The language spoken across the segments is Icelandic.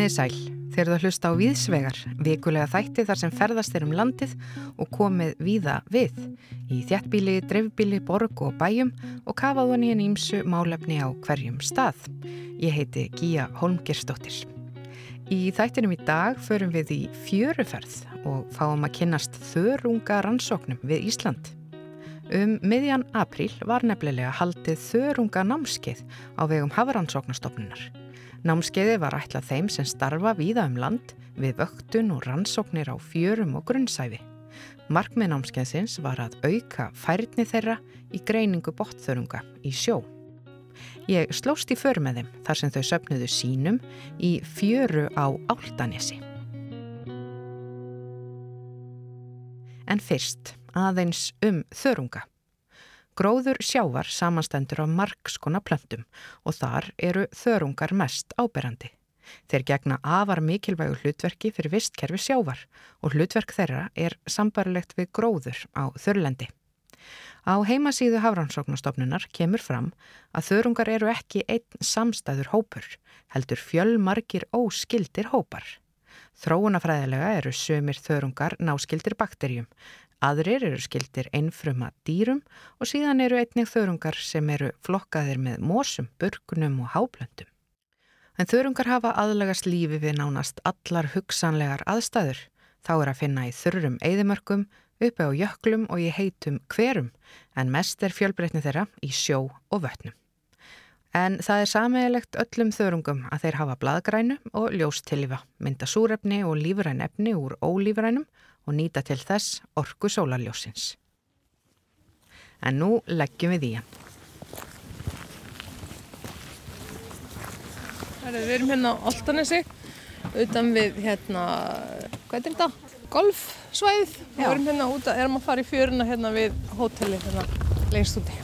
Komiði sæl, þeir eru að hlusta á Víðsvegar, vikulega þætti þar sem ferðast þeir landið og komið víða við, í þéttbýli, dreifbýli, borg og bæjum og kafað ofan í ýmsu málefni á hverjum stað. Ég heiti Gía Hólmgeirsdóttir. Í þættinum í dag förum við í fjöruferð og fáum að kynnast þörunga rannsóknum við Ísland. Miðjan apríl var nefnilega haldið þörunga námskeið á vegum Hafrannsóknastofnunar. Námskeiði var ætlað þeim sem starfa víða land við vöktun og rannsóknir á fjörum og grunnsævi. Markmið námskeiðsins var að auka færni þeirra í greiningu botnþörunga í sjó. Ég slóst í för með þeim þar sem þau söfnuðu sínum í fjöru á Álftanesi. En fyrst aðeins þörunga. Gróður sjávar samanstendur af margskonar plöntum og þar eru þörungar mest áberandi. Þeir gegna afar mikilvægu hlutverki fyrir vistkerfi sjávar og hlutverk þeirra sambærilegt við gróður á þurrlendi. Á heimasíðu Hafrannsóknastofnunar kemur fram að þörungar eru ekki einn samstæður hópur, heldur fjölmargir óskyldir hópar. Þróunarfræðilega eru sumir þörungar náskyldir bakteríum, aðrir eru skyldir einfruma dýrum og síðan eru einnig þörungar sem eru flokkaðir með mosum, burkunum og háplöntum. En þörungar hafa aðlagast lífi við nánast allar hugsanlegar aðstæður. Þá að finna í þurrum eyðimörkum, uppi á jöklum og í heitum hverum, en mest fjölbreytni þeirra í sjó og vötnum. En það sameiginlegt öllum þörungum að þeir hafa blaðgrænu og ljóstillífa, mynda súrefni og lífræn efni úr ólífrænum og nýta til þess orku sólarljóssins. En nú leggjum við í hann. Við erum hérna á Álftanesi, utan við hvað er þetta? Golfsvæðið. Við erum hérna út að fara í fjöruna hérna við hótelið hérna lengst úti.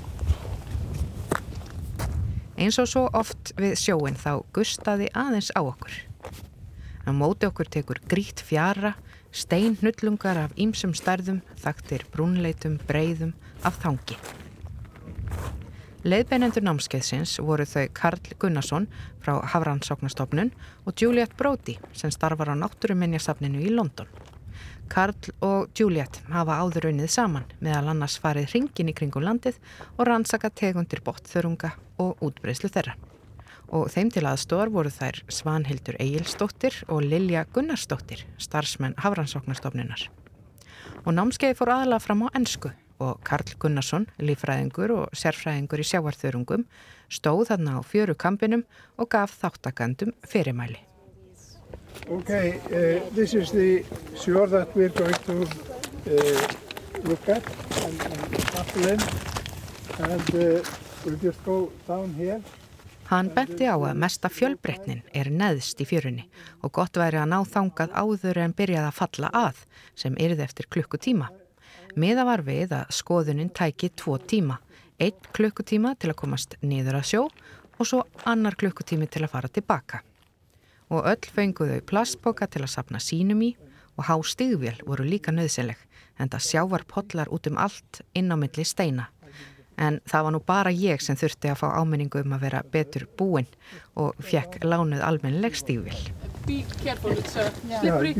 Eins og svo oft við sjóinn þá gustaði aðeins á okkur. Á móti okkur tekur grýtt fjara, steinhnullungar af ýmsum stærðum, þaktir brúnleitum, breiðum af þangi. Leiðbeinendur námskeiðsins voru þau Karl Gunnarsson frá Hafrannsóknastofnun og Juliette Brody sem starfar á Náttúruminjasafninu í London. Karl og Juliette hafa áður unnið saman, meðal annars farið hringinn í kringum landið og rannsakað tegundir botnþörunga og útbreiðslu þeirra. Og þeim til aðstoðar voru þær Svanhildur Egilsdóttir og Lilja Gunnarsdóttir, starfsmenn Hafrannsóknastofnunar. Og námskeiði fór aðalega fram á ensku og Karl Gunnarsson, líffræðingur og sérfræðingur í sjávarþörungum, stóð þarna á fjörukambinum og gaf þáttakendum fyrirmæli. Okay, this is the shore that we're going to look at and sample in, and we'll just go down here. Hann benti á að mesta fjölbreytnin neðst í fjörunni og gott væri að ná þangað áður en byrjaði að falla að, sem yrði eftir klukkutíma. Miðað var við að skoðunin tæki 2 tíma, 1 klukkutíma til að komast niður að sjó og svo annar klukkutími til að fara tilbaka. Og öll fengu þau plastpoka til að safna sínum í og há stígvél voru líka nauðsynleg, enda sjávarpollar út allt inn á milli steina. En það var nú bara ég sem þurfti að fá áminningu að vera betur búin og fekk lánuð almennileg stígvél. Be careful, it's slippery.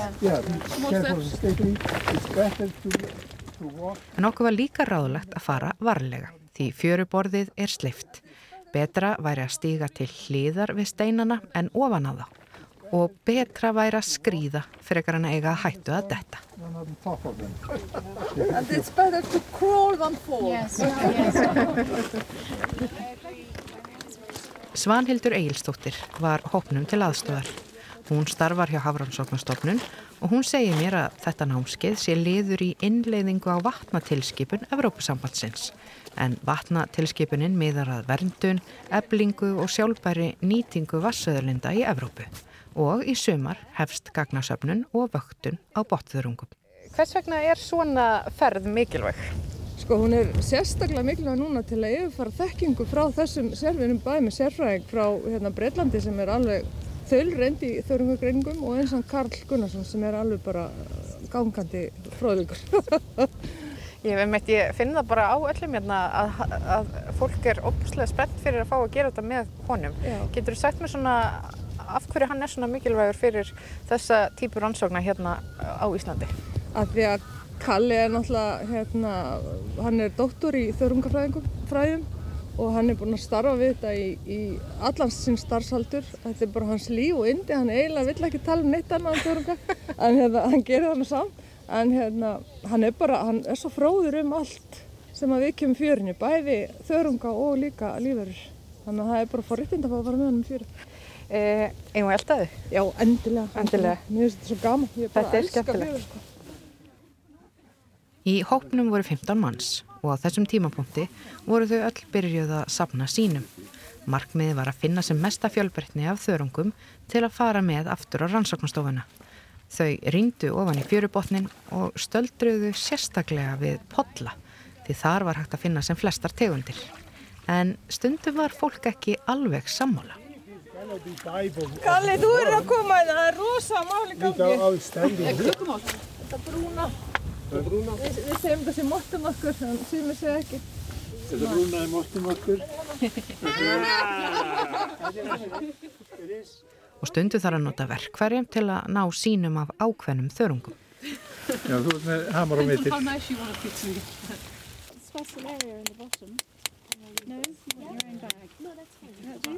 En okkur var líka ráðlegt að fara varlega, því fjöruborðið sleipt. Betra væri að stíga til hliðar við steinana en ofan á þá. Og betra væri að skríða frekar en að eiga að hættu að detta. And it's better to crawl than fall. Yes. Svanhildur Egilsdóttir var hópnum til aðstoðar. Hún starfar hjá Hafrannsóknastofnun og hún segir mér að þetta námskeið sé liður í innleiðingu á vatnatilskipun Evrópusambandsins. En vatnatilskipunin miðar að verndun, eflingu og sjálfbæri nýtingu vatnsauðlinda í Evrópu. Og í sumar hefst gagnasöfnun og vöktun á botnþörungum. Hvers vegna svona ferð mikilvæg? Sko, hún sérstaklega mikilvæg núna til að yfirfara þekkingu frá þessum sérvinum bæði með sérfræðing frá Bretlandi sem alveg þaulreynd í þörungagreiningum og eins og Karl Gunnarsson sem alveg bara gangandi fróðleikur. Ég finn það bara á öllum að fólk ofboðslega spennt fyrir að fá að gera þetta með honum. Já. Geturðu sagt mér svona af hverju hann er svona mikilvægur fyrir þessa típu rannsókna hérna á Íslandi? Af því að Kalli er náttúrulega, hann er doktor í þörungafræðum og hann er búinn að starfa við þetta í allan sinn starfsaldur. Þetta er bara hans líf og yndi, hann eiginlega vill ekki tala um neitt annað en þörunga, en hann gerir það samt. En hann er svo fróður allt sem að við kemum fjörunni, bæði þörunga og líka lífverur. Þannig að það er bara forréttindi að fá að fara með hann fjörunni. Eigum við eldaðu? Já, endilega. Endilega. Mér finnst þetta svo gaman, ég bara elska fjörur. Sko. Í hópnum voru 15 manns og á þessum tímapunkti voru þau öll byrjuð að safna sínum. Markmiðið var að finna sem mesta fjölbreytni af þörungum til að fara með aftur á rannsóknarstofuna. Þau rýndu ofan í fjörubotnin og stöldruðu sérstaklega við polla því þar var hægt að finna sem flestar tegundir. En stundum var fólk ekki alveg sammála. Kalli, þú að koma inn, það er rosa máli gangi. Klukkumál. Þetta brúna. Við segjum þetta sem mottum okkur, þannig sem við segja ekki. Þetta brúna mottum okkur. Og stundu þarf að nota verkfæri til að ná sínum af ákveðnum þörungum. Já, þú ert með hamar og mitir. How nice you want to put me. Space an area in the bottom. No, your own bag. No, that's fine.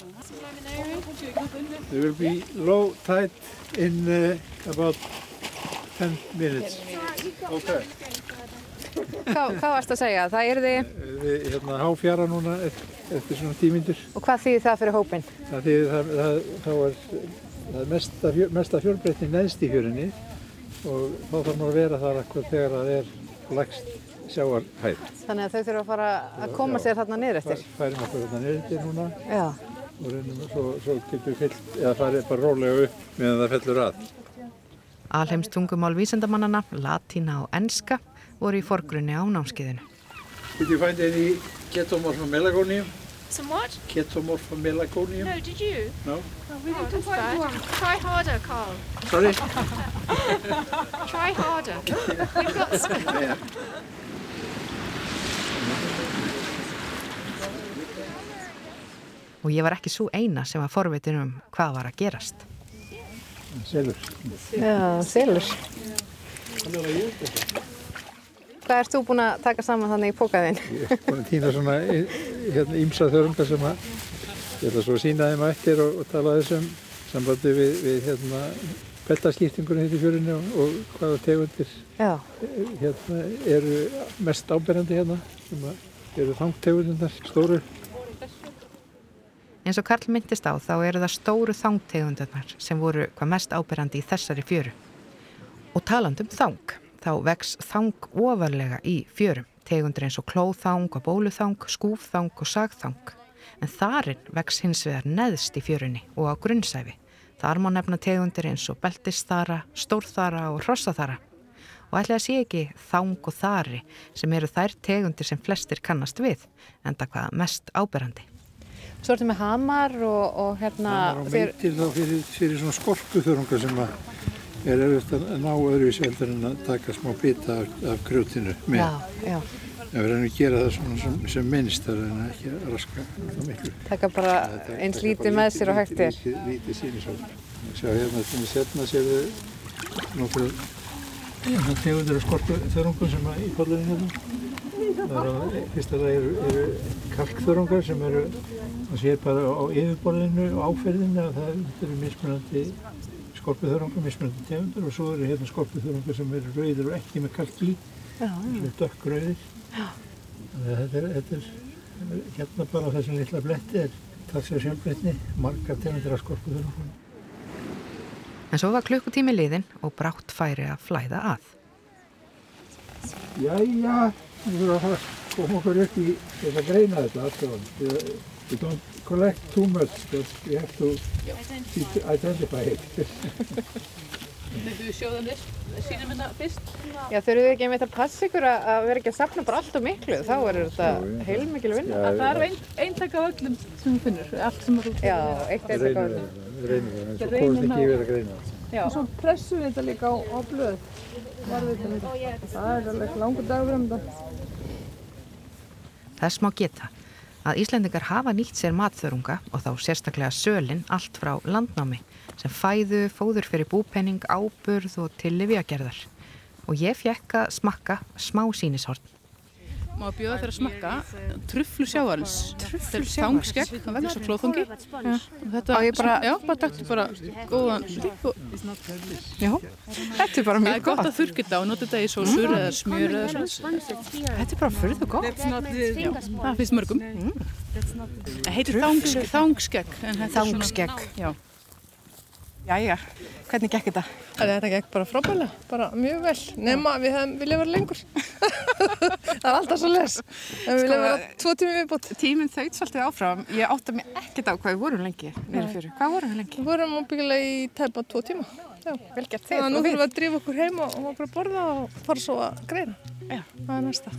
There will be low tide in about 10 minutes. Okay. Hvað varst að segja? Það yrði... Við háfjara núna eftir svona 10 mínútur. Og hvað þýðir það fyrir hópinn? Það þýðir það er mesta fjölbreytni neðst í fjörunni og þá þarf maður að vera þar akkur þegar það er lægst sjávarhæð. Þannig að þau þurfa að fara að koma sér þarna niður eftir? Færum okkur þarna niður eftir núna. Já. Og reynum svo getur við fyllt, eða farið bara rólega upp meðan það fellur að. Alheimstungumál vísindamannanna, latína og enska voru í forgrunni á námskeiðinu. Did you find any ketomorphomelagonium? Some what? Ketomorphomelagonium? No, did you? No? Oh, we didn't find one. Try harder, Carl. Sorry? Try harder. You've got some. Og ég var ekki svo eina sem var forvitin hvað var að gerast. Selur. Já, selur. Hvað ert þú búin að taka saman þannig í pókaðinn? Ég er búin að týna svona ýmsa þörunga sem að ég ætla svo að sýna þeim á eftir og tala þessum sambandi við bettaskiptingunni í fjörunni og hvaða tegundir eru mest áberandi hérna sem eru þangtegundindar stóru. Eins og Karl myndist á þá eru það stóru þangtegundirnar sem voru hvað mest áberandi í þessari fjöru. Og talandi þang, þá vex þang ofarlega í fjörum. Tegundir eins og klóþang og bóluþang, skúfþang og sagþang. En þarinn vex hins vegar neðst í fjörunni og á grunnsæfi. Þar má nefna tegundir eins og beltisþara, stórþara og hrossaþara. Og ætli að sé ekki þang og þari sem eru þær tegundir sem flestir kannast við, enda hvað mest áberandi. Svo ertu með hamar og Hamar og meitil þá fyrir svona skorpuþörunga sem er erfitt að ná öðruvísi heldur en að taka smá bita af grjótinu með. Já. Við reynum að gera það svona sem minnst, það er ekki að raska það miklu. Taka bara eins lítið með sér og hægt er. Lítið sýnisvöld. Sjá hérna sérðu nokkur tegundir af skorpuþörungum sem í pollunum hérna. Fyrst að það eru kalkþörungar sem eru, það sér bara á yfirborðinu og áferðinu að það eru mismunandi skorpuþörungar, mismunandi tegundur og svo eru hérna skorpuþörungar sem eru rauðir og ekki með kalk í, sem dökkrauðir. Þannig að þetta er hérna bara á þessum litla bletti er talsverð fjölbreytni, margar tegundir af skorpuþörungum. En svo var klukkutími liðinn og brátt færi að flæða að. Jæja, við verðum að koma okkur upp í að greina þetta alltaf. We don't collect too much, but we have to identify it. Maybe we show them this, sýnum hérna fyrst. Já, þurfum við ekki einmitt að passa ykkur að vera ekki að safna bara allt og miklu, þá er þetta heilmikil vinna. Það er eintak af öllum sem þú finnur, allt sem þú finnur. Já, eitt eintak af öllum. Við reynum það, en svo komumst ekki yfir að greina það. Já. Og svo pressum við þetta líka á blöð. Það er alveg langur dagur þetta. Þess má geta að Íslendingar hafa nýtt sér matþörunga og þá sérstaklega sölin allt frá landnámi sem fæðu, fóður fyrir búpenning, áburð og til lyfjagerðar. Og ég fékk að smakka smá sýnishorn. Má bjóða þér að smakka trufflu sjávarins. Þetta þangskegg, það vex á flóðþangi. Þetta taktu bara góðan líf. Já, þetta bara mjög gott. Það gott að þurrka þetta og nota þetta í sósur eða smjör eða svona. Þetta bara furðu gott. Já, það finnst mörgum. Það heitir þangskegg. Þangskegg. Já. Jæja, hvernig gekk þetta? Þetta gekk bara frábærlega, bara mjög vel. Nema við hefðum viljað vera lengur. Það alltaf svo les. Við viljað vera 2 tíma viðbót. Tíminn þaut svolítið áfram. Ég átta mig ekkert á hvað við vorum lengi niður fyrir. Hvað vorum við lengi? Við vorum ábyggilega í tæpa 2 tíma. Já, vel gert þig. Þannig að nú þurfum við að drífa okkur heim og bara borða og fara svo að greina. Já, það næsta.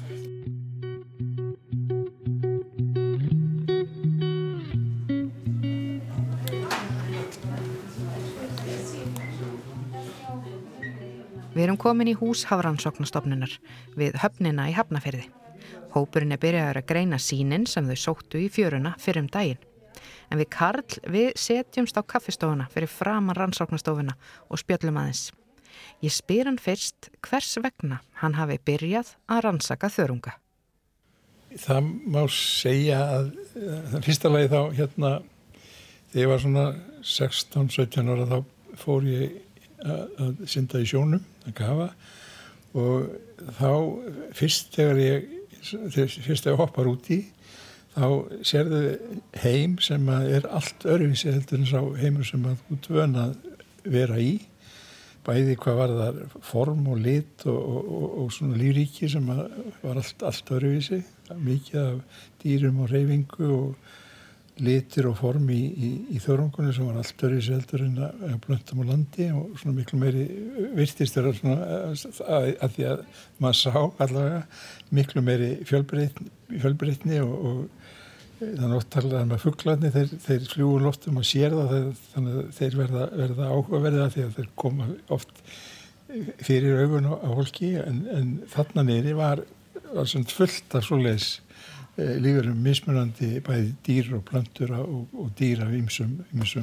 Við erum komin í hús Hafrannsóknastofnunar við höfnina í Hafnarfirði. Hópurinn byrjaður að greina sýnin sem þau sóttu í fjöruna fyrir daginn. En við Karl, við setjumst á kaffistofuna fyrir framan rannsóknastofuna og spjöllum aðeins. Ég spyr hann fyrst hvers vegna hann hafi byrjað að rannsaka þörunga. Það má segja að það fyrsta lagi þá þegar ég var svona 16-17 ára þá fór ég að synda í sjónum að kafa og þá fyrst þegar ég hoppar út í þá sérðu heim sem er allt öðruvísi heldur en sá heimur sem að út vön að vera í bæði hvað var það form og lit og svona lífríki sem var allt öðruvísi mikið af dýrum og hreyfingu og litir og form í þörungunni sem var allt öðruvísi heldur en að plöntum á landi og svona miklu meiri virtist þeirra svona að því að maður sá allavega miklu meiri fjölbreytni og þannig oft talaði með fuglarnir þeir fljúgu loftum og sér það þannig að þeir verða áhugaverðir því að þeir koma oft fyrir augun á fólki en þarna niðri var svona fullt af svoleiðis lífurum mismunandi bæði dýr og plöntur og dýr af ýmsum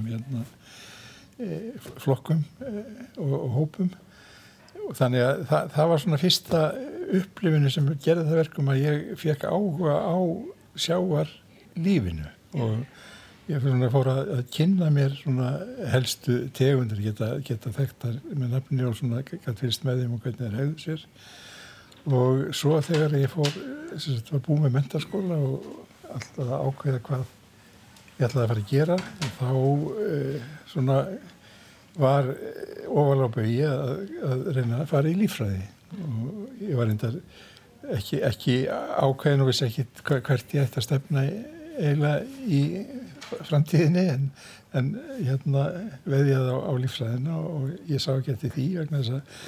flokkum og hópum og þannig að það var svona fyrsta upplifinu sem gerði það verkum að ég fékk áhuga á sjávarlífinu og ég fór að kynna mér svona helstu tegundir geta þekktar með nafni og svona gæti fyrst með þeim og hvernig þeir hegðu sér og svo þegar ég var búið með menntaskóla og alltaf að ákveða hvað ég ætlaði að fara að gera þá svona var ofarlega á baugi að reyna að fara í líffræði og ég var reyndar ekki ákveðin og vissi ekki hvert ég ætti að stefna eiginlega í framtíðinni en veðjaði á líffræðina og ég sá ekki eftir því vegna þess að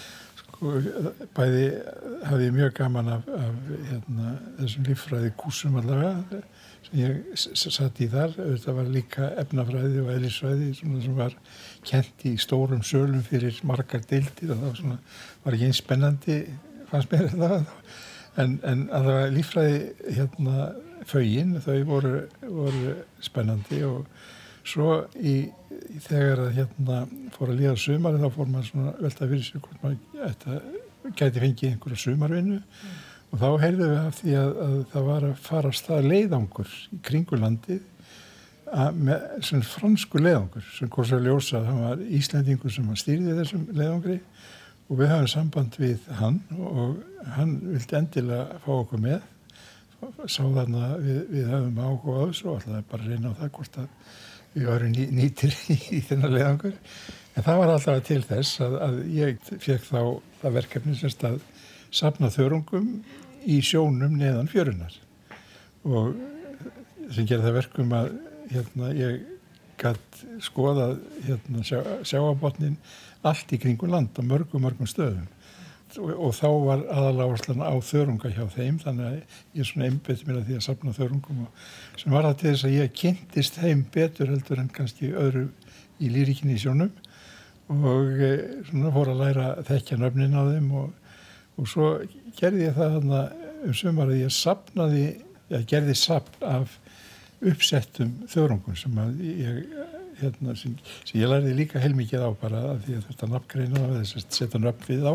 bæði hafði ég mjög gaman af þessum líffræði kúrsum allavega sem ég satt í þar. Þetta var líka efnafræði og eðlisfræði sem var kennt í stórum sölum fyrir margar deildir og það var ekki eins spennandi fannst mér þetta en allavega líffræði fögin þau voru spennandi og svo þegar að fór að líða sumari þá fór maður svona velta fyrir sig hvort maður gæti fengið einhverja sumarvinnu og þá heyrðum við af því að það var að fara af stað leiðangur í kringu landið með svona fransku leiðangur sem kom svo að ljósa að hann var Íslendingur sem stýrði þessum leiðangri og við hafum samband við hann og hann vildi endilega fá okkur með sá þarna við höfum áhuga á þessu og ætlaði bara að reyna á það hvort að við varum nýtir í þennan leiðangur. En það var alltaf til þess að ég fékk þá það verkefni semst að safna þörungum í sjónum neðan fjörunar. Og sem gerði það verkum að ég gat skoðað sjáarbotninn allt í kringum land á mörgum stöðum. Og þá var aðaláherslan á þörunga hjá þeim þannig að ég svona einbeitti mér að því að safna þörungum og sem var það til þess að ég kynntist þeim betur heldur en kannski öðru í lífríkinni í sjónum og svona fór að læra að þekkja nöfnin á þeim og svo gerði ég það þarna sumar að ég gerði safn af uppsettum þörungum sem að sem ég lærði líka heilmikið á bara að því að þetta nafngreina það, þess að setja nöfn við á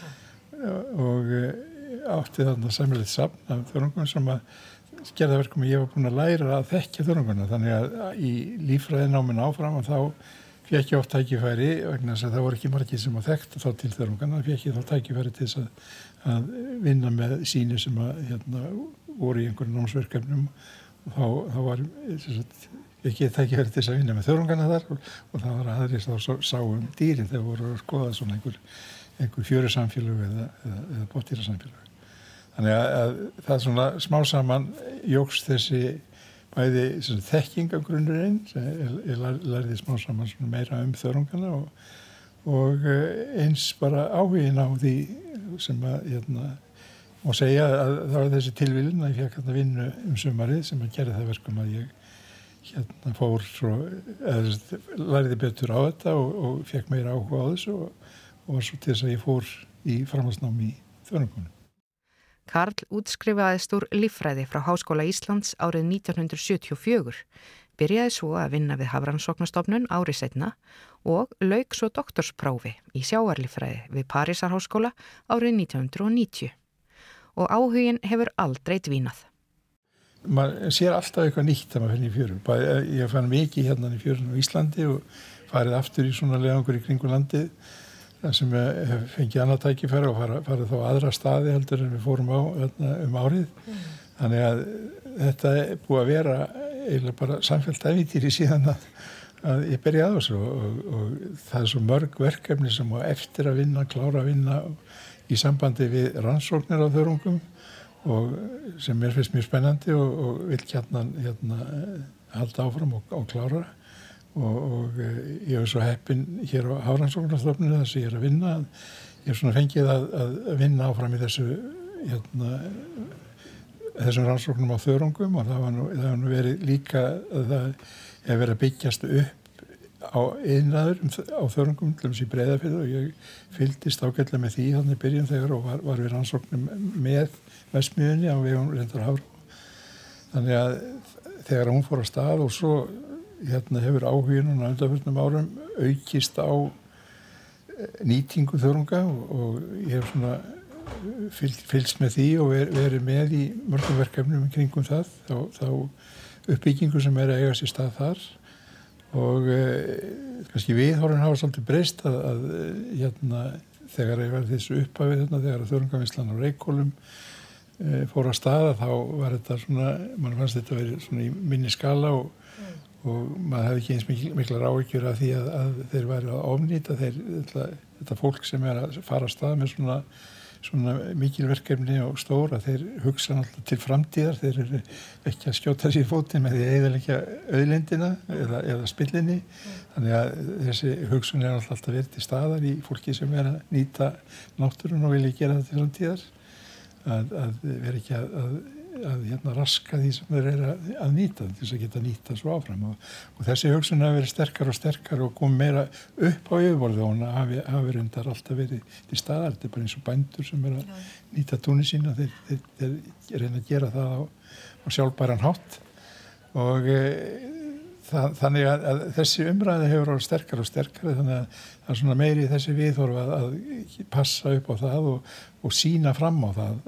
og átti þarna samilegt safn af þörungum sem að gerða verkum að ég var búin að læra að þekkja þörunguna, þannig að í líffræðináminu áfram og þá fékk ég oft tækifæri vegna þess að það voru ekki margir sem að þekktu þá til þörungana, fékk ég þá tækifæri til þess að vinna með sýni sem að voru í einhverjum námsverkefnum og þá var ekki tækifæri til þess að vinna með þörungana þar og það var aðrir þá sáum dýrin þegar voru að skoða svona einhver fjörusamfélög eða botdýrasamfélög. Þannig að það svona smá saman jókst þessi bæði þekkingagrunnurinn, ég lærði smá saman svona meira þörungana og eins bara áhuginn á því sem að má segja að það var þessi tilviljun að ég fékk að vinna sumarið sem að gera það verkum að ég fór lærði betur á þetta og fékk meira áhuga á þessu og var svo til þess að ég fór í framhaldsnám í þörungunum. Karl útskrifaðist úr líffræði frá Háskóla Íslands árið 1974, byrjaði svo að vinna við Hafrannsóknastofnun ári seinna og lauk svo doktorsprófi í sjávarlíffræði við Parísarháskóla árið 1990 og áhuginn hefur aldrei dvínað. Maður sér alltaf eitthvað nýtt þegar maður finnir í fjörur. Ég fann mikið hérna í fjörun á Íslandi og farið aftur í svona leiðangur í kringum landið þar sem ég fengið annað tækifæri og farið þá aðra staði heldur en við fórum á árið. Þannig að þetta er búið að vera eiginlega bara samfellt ævintýri síðan að ég byrjaði á þessu og það er svo mörg verkefni sem á eftir að vinna, klára að vinna í sambandi við rannsóknir á þörungum og sem mér finnst mjög spennandi og vil hérna halda áfram og klára og ég er svo heppinn hér á Hafrannsóknastofnun þar sem ég er að vinna. Ég er svona fengið að vinna áfram í þessum rannsóknum á þörungum og það var nú verið líka að það hefur verið að byggjast upp á iðnaður á þörungum til þess í Breiðafirði og ég fylgdist ágætlega með því þannig í byrjun þegar og var við rannsóknum með verksmiðjunni á vegum Reyndar Hafró. Þannig að þegar hún fór á stað og svo hefur áhuginn á undanförnum árum aukist á nýtingu þörunga og ég hef svona fylgst með því og verið með í mörgum verkefnum kringum það, þá uppbyggingu sem er að eiga sér stað þar og kannski viðhorfin hafa svolítið breyst að þegar ég var þessu upphafið þegar þörungavinnslan á Reykhólum fór að staða þá var þetta svona, mann fannst þetta verið svona í minni skala og maður hefði ekki eins miklar áhyggjur af því að þeir væri að ofnýta þetta fólk sem er að fara að stað með svona mikil verkefni og stóra, þeir hugsa náttúrulega til framtíðar, þeir eru ekki að skjóta sér í fótinn með því að eyðileggja auðlindina eða spillinni, þannig að þessi hugsun er alltaf verið til staðar í fólki sem er að nýta náttúrun og vilja gera það til framtíðar, að vera ekki að raska því sem þeir eru að nýta til þess að geta nýta svo áfram og þessi hugsun hafi verið sterkar og kom meira upp á yfirborðið og hún hafi reyndar alltaf verið til staðar. Þetta er bara eins og bændur sem eru að nýta túnin sína, þeir reyna að gera það á sjálfbæran hátt og þannig að þessi umræði hefur orðið sterkari þannig að það er svona meiri þessi viðhorf að passa upp á það og sýna fram á það.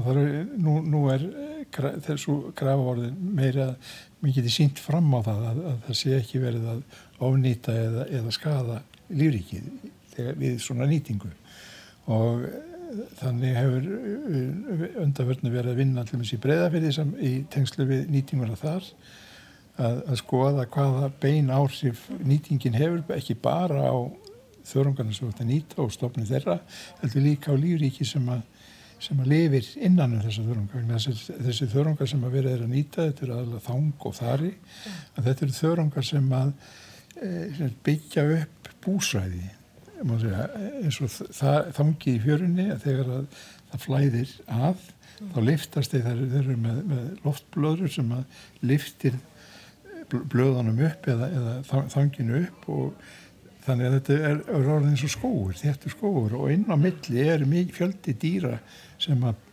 Nú er þessu grafaorðin meiri að mér geti sýnt fram á það að það sé ekki verið að ofnýta eða skaða lífríkið við svona nýtingu og þannig hefur undanfarið verið að vinna til dæmis í Breiðafirði í tengslu við nýtinguna þar að skoða hvaða bein áhrif nýtingin hefur, ekki bara á þörungarna sem þetta nýta og stofnum þeirra, heldur líka á lífríki sem að lifir innan þessa þörungar. Þessi þörungar sem að verið er að nýta, þetta eru aðalega þang og þari, að þetta eru þörungar sem að byggja upp búsvæði, eins og þangi í fjörunni, að þegar að það flæðir þá lyftast þeir eru með loftblöður sem að lyftir blöðunum upp eða þanginu upp og þannig að þetta er orðið eins og skógur, þéttur skógur og inn á milli er mikið fjöldi dýra sem að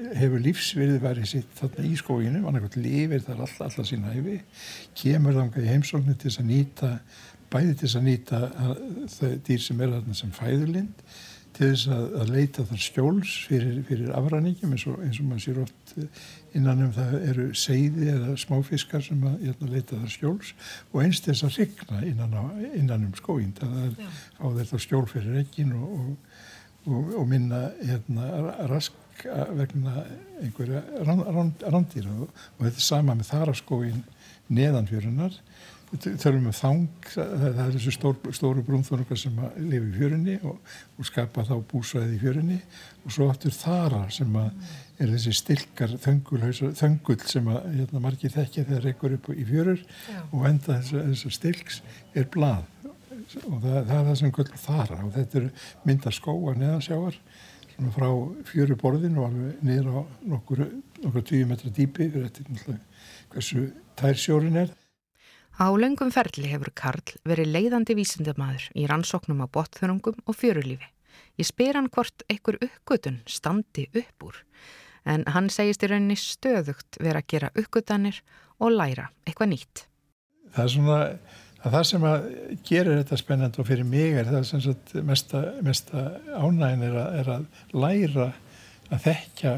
hefur lífsvirði verið sitt þarna í skóginum, annarkvæmt lifir þar alla sína ævi, kemur þangað í heimsóknir til þess að nýta, bæði til þess að nýta þau dýr sem þarna sem fæðulind, til þess að leita þar skjóls fyrir afræningjum eins og maður sér oft innan það eru seiði eða smáfiskar sem að leita þar skjóls og eins þess að hrygna innan skóginn. Það á þetta skjól fyrir eggin og minna rask vegna einhverja rándýra og þetta er sama með þaraskóginn neðan fjörunar. Við tölum þang, það er þessu stóru brúnþörungar sem lifa í fjörunni og skapa þá búsvæði í fjörunni og svo aftur þarar sem er þessi stilkar þöngull sem margir þekkja þegar reykur upp í fjörur og enda þessar stilks er blað og það er það sem kallað þara og þetta myndar skóga neðansjávar svona frá fjöruborðinu og alveg niður á nokkur 20 metra dýpi fyrir þetta hversu tær sjórinn er. Á löngum ferli hefur Karl verið leiðandi vísindamaður í rannsóknum á botnþörungum og fjörulífi. Ég spyr hann hvort einhver uppgötun standi upp úr, en hann segist í rauninni stöðugt vera að gera uppgötanir og læra eitthvað nýtt. Það er svona að það sem að gerir þetta spennandi og fyrir mig er það sem sagt mesta ánægin er að læra að þekkja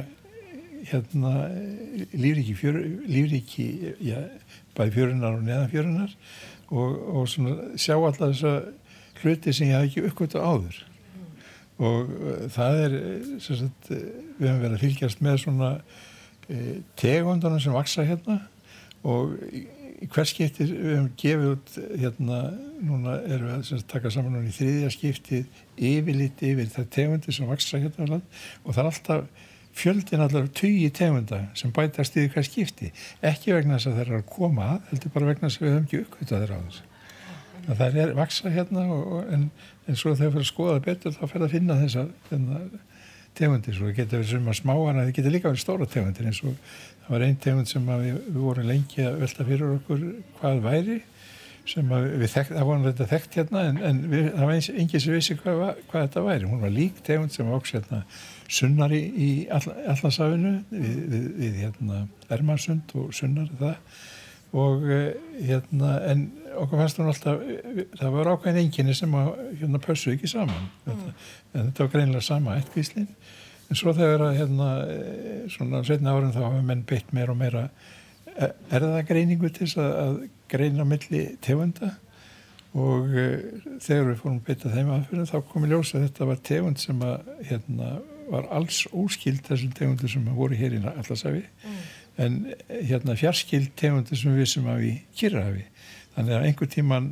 lífríki bæði fjörunar og neðan fjörunar og svona sjá alltaf þessa hluti sem ég hafi ekki uppgötað áður og það er sem sagt, við höfum verið að fylgjast með svona tegundunum sem vaksa hérna og í hvers skipti við höfum gefið út núna erum við að taka saman núna í 3. skiptið yfirlit yfir þær tegundir sem vaksa hérna og það er alltaf fjöldin allar 20 tegunda sem bætast í hvers skipti, ekki vegna þess að þeir eru að koma að, heldur bara vegna þess að við höfum ekki uppgötað þeir á þessu. Það er vaksa hérna en svo þegar við fyrir að skoða það betur þá fyrir að finna þessar tegundir, svo það getur verið suma smáar, það getur líka verið stóra tegundir eins og það var ein tegund sem við vorum lengi að velta fyrir okkur hvað væri, sem það voru þetta þekkt hérna en það var enginn sem vissi hvað þetta væri. Hún var lík tegund sem var óks hérna sunnar í Atlantsafinu við Ermarsund og sunnar það og en okkur fannst hún alltaf, það var ákveðin einkenni sem pössuðu ekki saman. En þetta var greinilega sama ættkvíslin. En svo þegar svona seinna árin þá hafa menn beitt meira og meira erfðagreiningu til þess að greina milli tegunda og þegar við fórum að beita þeim aðferðum þá kom í ljós að þetta var tegund sem var alls óskild þessum tegundur sem voru hér í Atlantshafi en fjarskild tegundur sem við vissum af í Kyrrahafi. Þannig að einhver tíman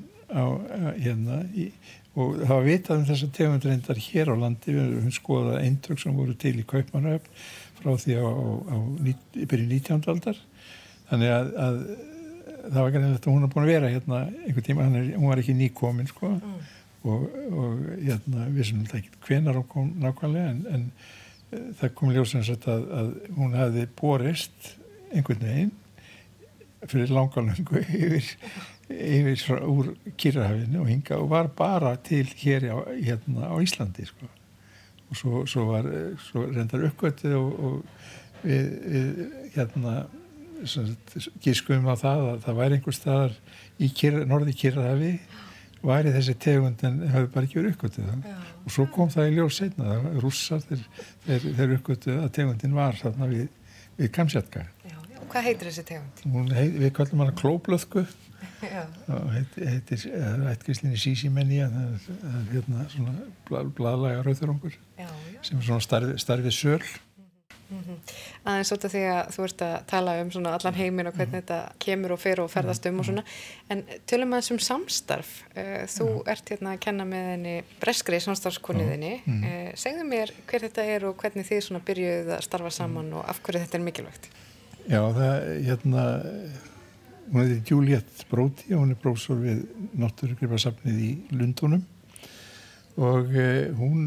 og það var vitað þessar tegundur reyndar hér á landi, við höfum skoðað eintök sem voru til í Kaupmannahöfn frá því í byrjun 19. aldar. Þannig að það var greinilegt að hún er búin að vera hérna einhvern tíma, hún var ekki nýkomin sko og við sem ekki hvenar hún kom nákvæmlega en það kom ljósins að hún hefði borist einhvern veginn fyrir langalöngu yfir úr Kyrrahafinu og hinga og var bara til hér á Íslandi sko og svo reyndar uppgötið og við giskum á það að það væri einhvers staðar í norði Kyrrahafi væri þessi tegund en hefði bara ekki verið uppgötuð og svo kom það í ljós seinna Rússar þeir uppgötuð að tegundin var þarna við Kamsjatka. Og hvað heitir þessi tegund? Við kallum hana klóblöðku og heitir ættkvíslinni Sísímenía, það er svona blaðlaga rauðþörungur sem er svona starfið söl. Aðeins út af því að þú ert að tala svona allan heiminn og hvernig þetta kemur og fer og ferðast og svona en tölum aðeins samstarf þú ert hérna að kenna með henni breskri samstarfskoniðinni segðu mér hver þetta er og hvernig þið svona byrjuð að starfa saman og af hverju þetta er mikilvægt. Já, það hún heitir Juliette Brody og hún er prófessor við Náttúrugripasafnið í Lundúnum og hún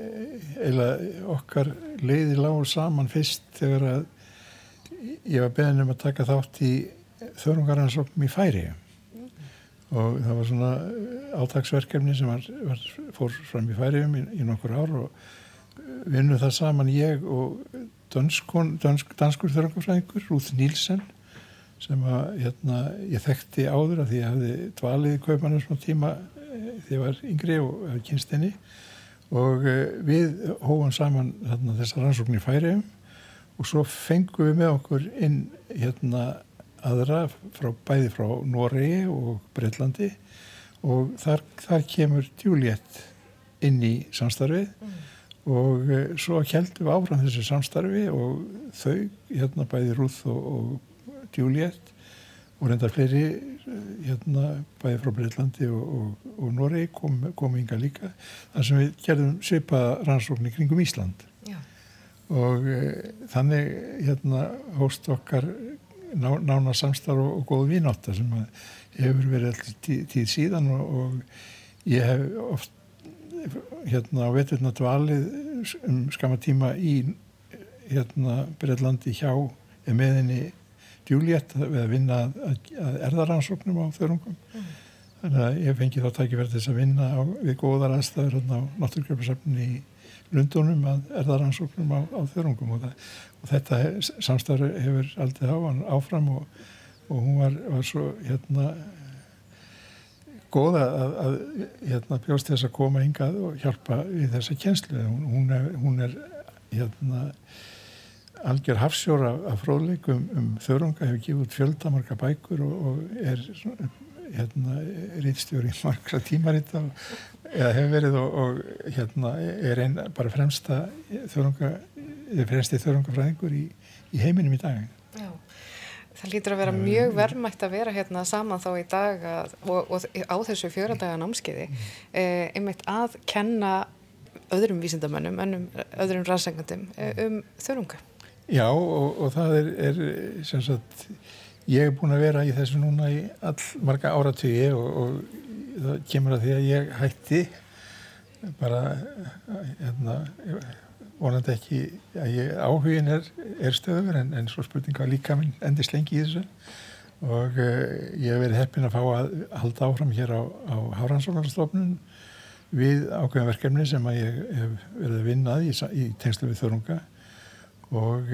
okkar leiðir lágu saman fyrst þegar að ég var beðin að taka þátt í þörungarannsóknum í Færeyjum og það var svona átaksverkefni sem fór fram í Færeyjum í nokkur ár vinnum það saman ég og danskur þörungafræðingur, Ruth Nielsen, sem að ég þekkti áður af því ég hafði dvalið í Kaupmannahöfn smá tíma þegar ég var yngri og hafði kynnst henni og við hófum saman þessar rannsóknir í Færeyjum og svo fengum við með okkur inn aðra bæði frá Noregi og Bretlandi og þar kemur Juliet inn í samstarfið og svo héldum við áfram þessu samstarfi og þau bæði Ruth og Juliet og reyndar fleiri bæði frá Bretlandi og Noregi kom hingað líka þar sem við gerðum svipaða rannsókn í kringum Ísland. Já. Og þannig hófst okkar nána samstarf og góð vinátta sem hefur verið alltaf tíð síðan og ég hef oft á veturna dvalið skamma tíma í Bretlandi hjá með henni Juliet við að vinna að erðaransóknum á þörungum. Þannig að ég fengi þá tækifæri til þess að vinna við góðar aðstæður á Náttúrugripasafninu í Lundúnum að erðaransóknum á þörungum og þetta samstarf hefur aldrei áfram og hún var svo góð að bjóst þess að koma hingað og hjálpa við þessa kennslu. Hún er algjör hafsjór af fróðleik þörunga, hefur gefið út fjöldamarga bækur og er ritstjóri margra tímarita eða hefur verið og er bara fremsti þörungafræðingur í heiminum í dag. Já. Það lítur að vera mjög verðmætt að vera saman þá í dag og á þessu 4 daga námskeiði einmitt að kenna öðrum vísindamönnum, öðrum rannsakendum þörunga. Já, og það er sem sagt, ég búin að vera í þessu núna í marga áratugi og það kemur að því að ég hætti bara vonandi ekki að áhugin er stöður en svo spurning hvað líka minn endist lengi í þessu og ég hef verið heppinn að fá að halda áfram hér á Hafrannsóknastofnun við ákveðin verkefni sem að ég hef verið að vinna í tengslu við þörunga og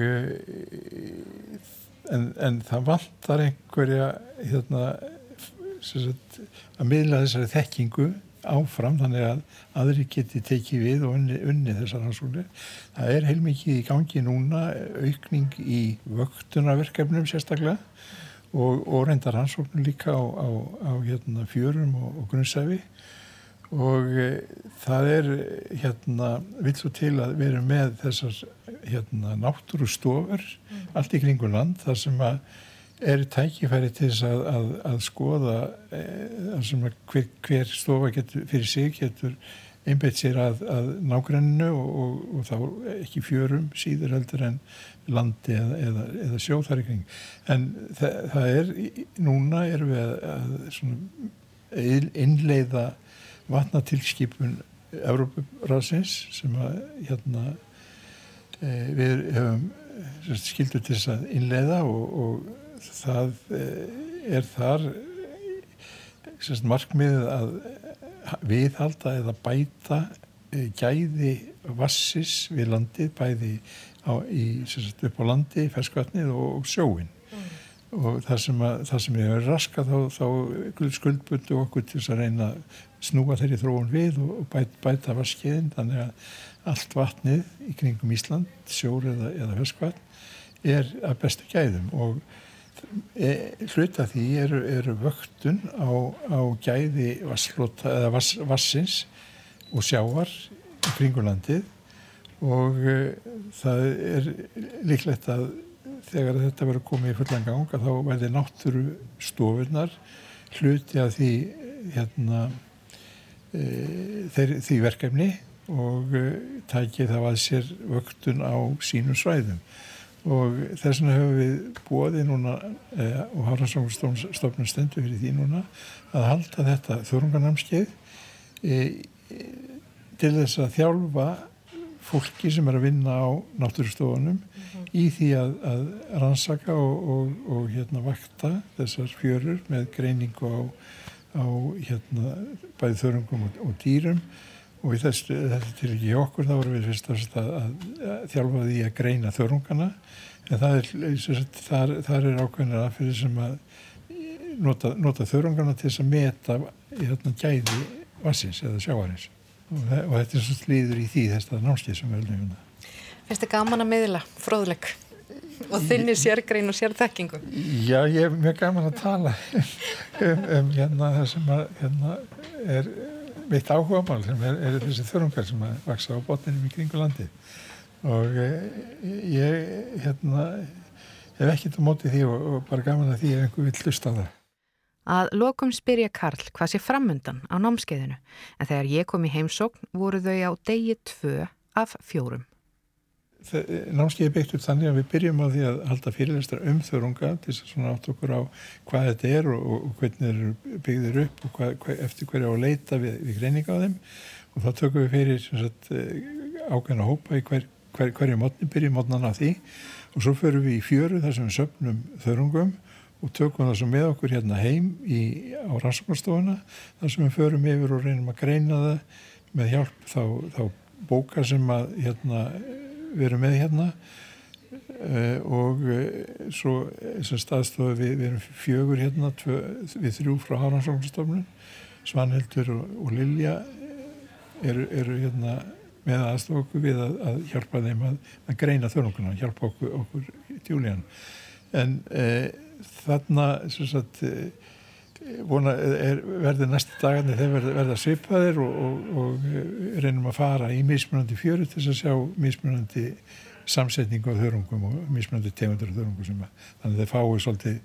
en það vantar einhverja að miðla þessari þekkingu áfram þannig að aðri geti tekið við og unni þessar rannsóknir. Það er heilmikið í gangi núna aukning í vöktunarverkefnum sérstaklega og reyndar rannsóknir líka á fjörum og grunnsævi og það er vill svo til að vera með þessar náttúrustofur allt í kringum land þar sem að er tækifæri til þess að skoða sem að hver stofa getur fyrir sig getur einbeitt sér að nágrenninu og þá ekki fjörum síður heldur en landi eða sjó þar í kring. En það núna erum við að innleiða vatnatilskipun Evrópuráðsins sem að við höfum skyldu til þess að innleiða og það er þar markmiðið að viðhalda eða bæta gæði vassis við landið bæði upp á landi, ferskvatnið og sjóin. Og það sem ég hefur raskað þá skuldbundu okkur til þess að reyna að snúa þeirri þróun við og bæta vasskeiðin þannig að allt vatnið í kringum Ísland, sjór eða ferskvatn er að bestu gæðum og hluta því eru vöktun á gæði vatnsflota eða vassins og sjávar í kringum landið og það er líklegt að þegar þetta verður komið í fullan gang þá verði náttúrustofurnar hluti af því verkefni og taki það að sér vöktun á sínum svæðum. Og þess vegna höfum við boðið núna og Hafrannsóknastofnun stendur fyrir því núna að halda þetta þörunganámskeið til þess að þjálfa fólki sem er að vinna á náttúrustofunum í því að rannsaka og vakta þessar fjörur með greiningu á bæði þörungum og dýrum og í þetta til ekki hjá okkur þá vorum við fyrst að þjálfa því að greina þörungana, en þar er ákveðnar aðferðir sem að nota þörungana til þess að meta gæði vatnsins eða sjávarins og þetta er svona liður í því þetta námskeið sem við höfum það. Finnst þið gaman að miðla fróðleik og þinni sérgrein og sérþekkingu? Já, ég er mjög gaman að tala það sem er mitt áhugamál sem er þessi þörungar sem að vaksa á botninum í kringu landið og ég hef ekkert á móti því og bara gaman að því ef einhver vill hlusta á það. Að lokum spyr ég Karl hvað sé framundan á námskeiðinu, en þegar ég kom í heimsókn voru þau á degi 2 af 4. Námskeiði byggt upp þannig að við byrjum á því að halda fyrirlestra þörunga til þess að svona átt okkur á hvað þetta er og hvernig þeir eru byggðir upp og eftir hverju á að leita við greininga á þeim og þá tökum við fyrir ákveðna hópa í hverju mótni, byrjum mótnana á því og svo förum við í fjöru þar sem við söfnum þörungum og tökum það svo með okkur hérna heim á rannsóknarstofuna þar sem við förum yfir og reynum að greina það með hjálp þá bóka sem að við erum með og svo staðstofu við erum 4 við 3 frá Hafrannsóknastofnun, Svanhildur og Lilja eru með aðstofa okkur við að hjálpa þeim að greina þörunguna, hjálpa okkur Júlían. En þarna verður næstu dagarnir þeir verða svipaðir og reynum að fara í mismunandi fjöru til þess að sjá mismunandi samsetningu af þörungum og mismunandi tegundur af þörungum þannig að þeir fái svolítið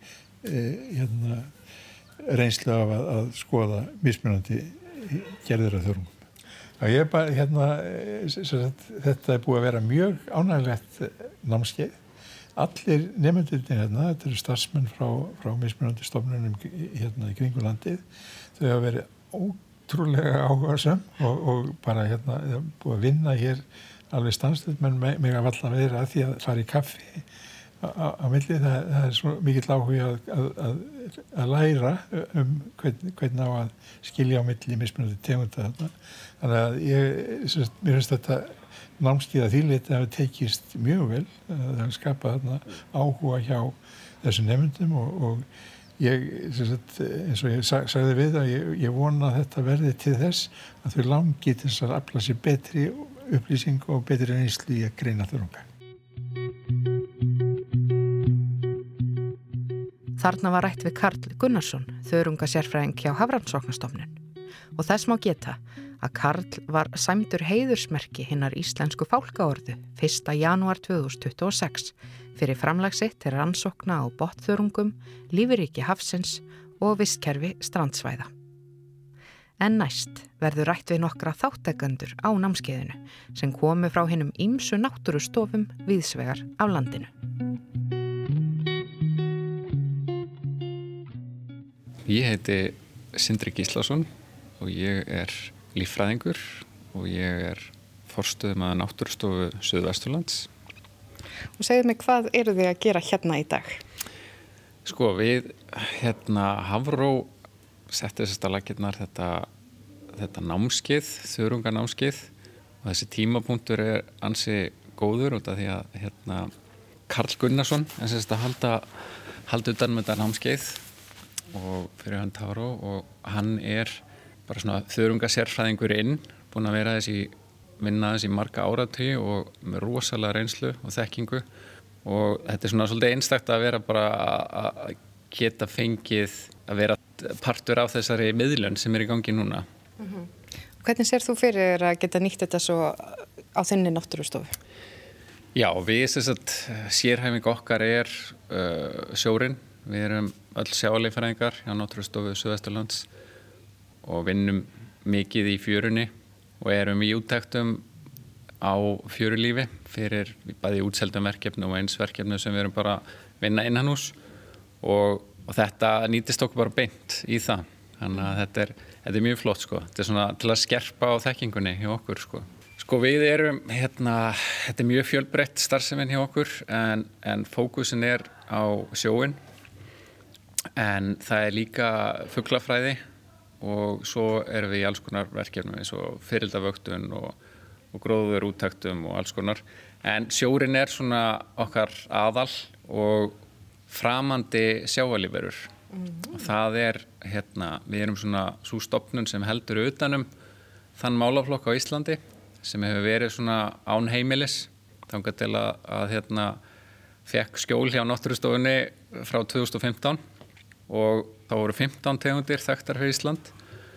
reynslu af að skoða mismunandi gerðir af þörungum. Ég er bara þetta er búið að vera mjög ánægilegt námskeið. Allir nemendurnir þetta eru starfsmenn frá mismunandi stofnunum í kringu landið. Þau hafa verið ótrúlega áhugasöm og bara búið að vinna hér alveg stanslegt, menn mig að valla vera að því að fara í kaffi á milli. Það er svo mikill áhugi að læra hvernig á að skilja á milli mismunandi tegunda þarna. Þannig að mér finnst þetta námskeiða þýrleiti hafi tekist mjög vel, það hafi skapað þarna áhuga hjá þessum nemendum og ég, eins og ég sagði við að ég vona að þetta verði til þess að þau langi til þess að afla sér betri upplýsing og betri reynslu í að greina þörunga. Þarna var rætt við Karl Gunnarsson, þörungasérfræðing hjá Hafrannsóknastofnun og þess má geta að Karl var sæmdur heiðursmerki hinnar íslensku fálkaorðu 1. janúar 2026 fyrir framlag sitt til rannsókna á botnþörungum, lífríki hafsins og vistkerfi strandsvæða. En næst verður rætt við nokkra þátttakendur á námskeiðinu sem komu frá hinum ýmsu náttúrustofum víðsvegar af landinu. Ég heiti Sindri Gíslason og ég er líffræðingur og ég er forstöðumaður Náttúrustofu Suðvesturlands. Og segðu mig, hvað eru þið að gera hérna í dag? Sko, við Hafró settu þess að laggirnar þetta námskeið, þörunganámskeið og þessi tímapunktur er ansi góður út af því að Karl Gunnarsson er þess að halda utan með þetta námskeið og fyrir hönd Hafró og hann er bara svona þörungasérfræðingurinn, búinn að vera vinna þessi marga áratugi og með rosalega reynslu og þekkingu og þetta er svona svolítið einstakt að vera bara að geta fengið að vera partur af þessari miðlun sem er í gangi núna. Hvernig sér þú fyrir að geta nýtt þetta svo á þinni náttúrustofu? Já, við sérhæfing okkar er sjórinn. Við erum öll sjávarlíffræðingar hjá Náttúrustofu Suðvesturlands og vinnum mikið í fjörunni og erum í úttektum á fjörulífi fyrir bæði útseldum verkefni og eins verkefni sem við erum bara að vinna innanhús og þetta nýtist okkur bara beint í það. Þannig að þetta er mjög flott sko. Þetta er svona til að skerpa á þekkingunni hjá okkur sko. Sko við erum þetta er mjög fjölbreytt starfsemin hjá okkur en fókusin er á sjóinn en það er líka fuglafræði og svo erum við í alls konar verkefnum eins og fyririldavöktun og gróður úttektum og alls konar. En sjórinn svona okkar aðal og framandi sjávarlífverur. Og það við erum svona sú stofnun sem heldur utanum þann málaflokk á Íslandi sem hefur verið svona án heimilis þangað til að fekk skjól hjá Náttúrustofunni frá 2015 og þá voru 15 tegundir þekktar fyrir Ísland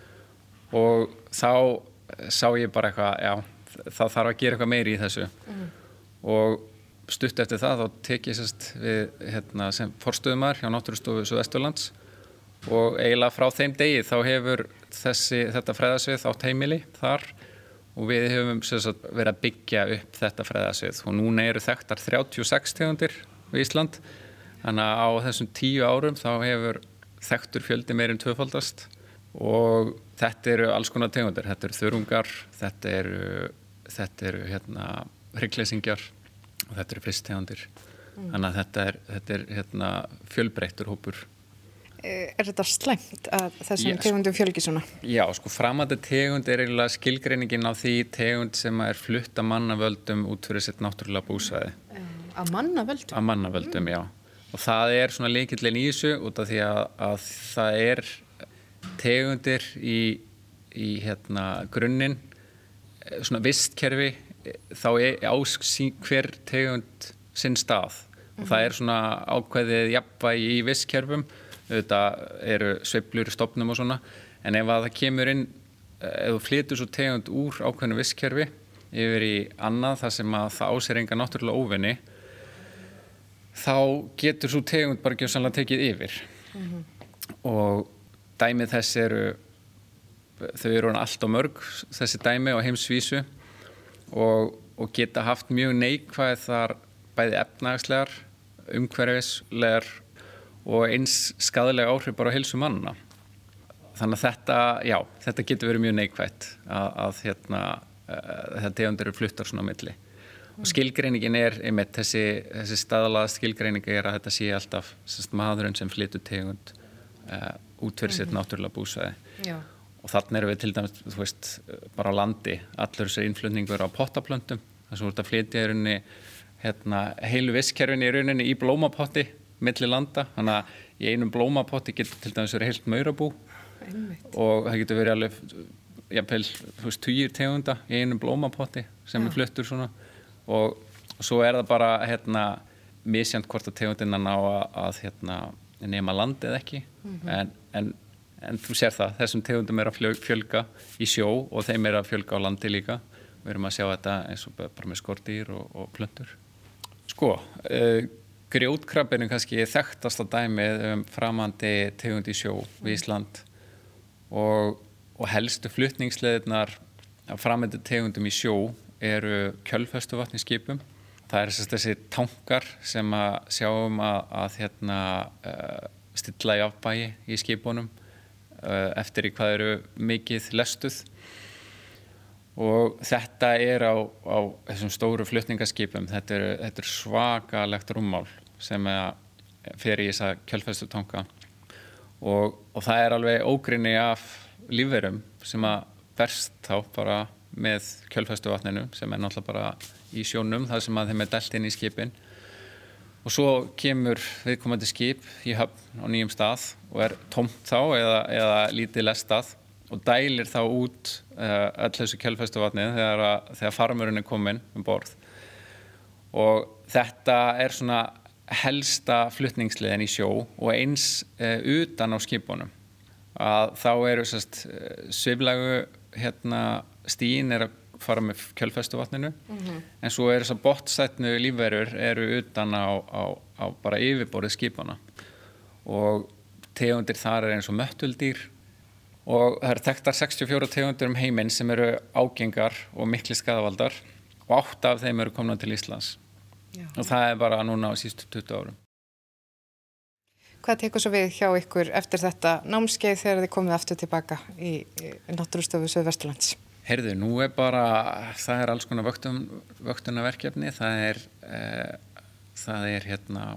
og þá sá ég bara eitthvað, það þarf að gera eitthvað meiri í þessu og stutt eftir það þá tek ég við sem forstöðumaður hjá Náttúrustofu Suðvesturlands og eiginlega frá þeim degi þá hefur þetta fræðasvið átt heimili þar og við höfum verið að byggja upp þetta fræðasvið og núna eru þekktar 36 tegundir við Ísland þannig að á þessum 10 árum þá hefur þekktur fjöldi meir en tvöfaldast og þetta eru alls konar tegundir, þetta eru þörungar, þetta eru hryggleysingjar og þetta eru fisktegundir þannig að þetta er fjölbreyttur hópur. Er þetta slæmt að þessum tegundum fjölgi svona? Já, framandi tegund er eiginlega skilgreiningin á því tegund sem er flutt af mannavöldum út fyrir sitt náttúrulega búsvæði. Af mannavöldum? Af mannavöldum, já. Og það er svona lykillinn í þessu út af því að það er tegundir í grunninn, svona vistkerfi, þá á hver tegund sinn stað. Og það er svona ákveðið jafnvægi í vistkerfum. Þetta eru sveiflur í stofnum og svona, en ef það kemur inn, ef þú flytur svo tegund úr ákveðnu vistkerfi yfir í annað þar sem að það á sér enga náttúrulega óvini, þá getur svo tegund bara gjörsamlega tekið yfir. Og dæmið þess þau eru allt og mörg, þessi dæmi á heimsvísu og geta haft mjög neikvæðar bæði efnahagslegar, umhverfislegar og eins skaðleg áhrif bara á heilsu manna. Þannig að þetta getur verið mjög neikvætt að þetta tegundir eru fluttar svona á milli. Og skilgreiningin einmitt þessi staðlaða skilgreining að þetta sé alltaf maðurinn sem flytur tegund út fyrir sitt náttúrulega búsvæði. Já. Og þarna erum við til dæmis, bara á landi, allur þessi innflutningur á pottaplöntum, þar sem voru að flytja í rauninni heilu vistkerfinni í rauninni í blómapotti milli landa, þannig að í einum blómapotti getur til dæmis verið heilt maurabú og það getur verið alveg jafnvel 20 tegunda í einum blómapotti sem er fluttur svona og svo er það bara misjant hvort að tegundina ná að nema land eða ekki en þú sér það, þessum tegundum er að fjölga í sjó og þeim er að fjölga á landi líka. Við erum að sjá þetta eins og bara með skordýr og plöntur. Grjótkrabbinn er kannski þekktasta dæmið framandi tegund í sjó við Ísland og helstu flutningsleiðirnar af framandi tegundum í sjó eru kjölfestuvatn í skipum. Það eru þessi tankar sem að sjáum að stilla í afbæi í skipunum eftir í hvað eru mikið lestuð. Og þetta er á þessum stóru flutningaskipum, þetta er svakalegt rúmmál sem fer í þessa kjölfestutanka og það er alveg ógrynni af lífverum sem að berst þá bara með kjölfestuvatninu sem er náttúrulega bara í sjónum þar sem að þeim er dælt inn í skipin og svo kemur viðkomandi skip í höfn á nýjum stað og er tómt þá eða lítið lestað og dælir þá út öll þessu kjölfestuvatnið þegar farmurinn er kominn um borð. Og þetta er svona helsta flutningsleiðin í sjó og eins utan á skipunum. Að þá eru sviflægu stíin er að fara með kjölfestuvatninu en svo eru þessar botnsætnu lífverur eru utan á bara yfirborðið skipana. Og tegundir þar er eins og möttuldýr og það eru þekktar 64 tegundir heiminn sem eru ágengar og mikli skaðavaldar og 8 af þeim eru komnar til Íslands. Já. Og það er bara núna á síðustu 20 árum. Hvað tekur svo við hjá ykkur eftir þetta námskeið þegar þið komið aftur tilbaka í Náttúrustofu Suðvesturlands? Heyrðu, nú er bara, það er alls konar vöktunarverkefni, það er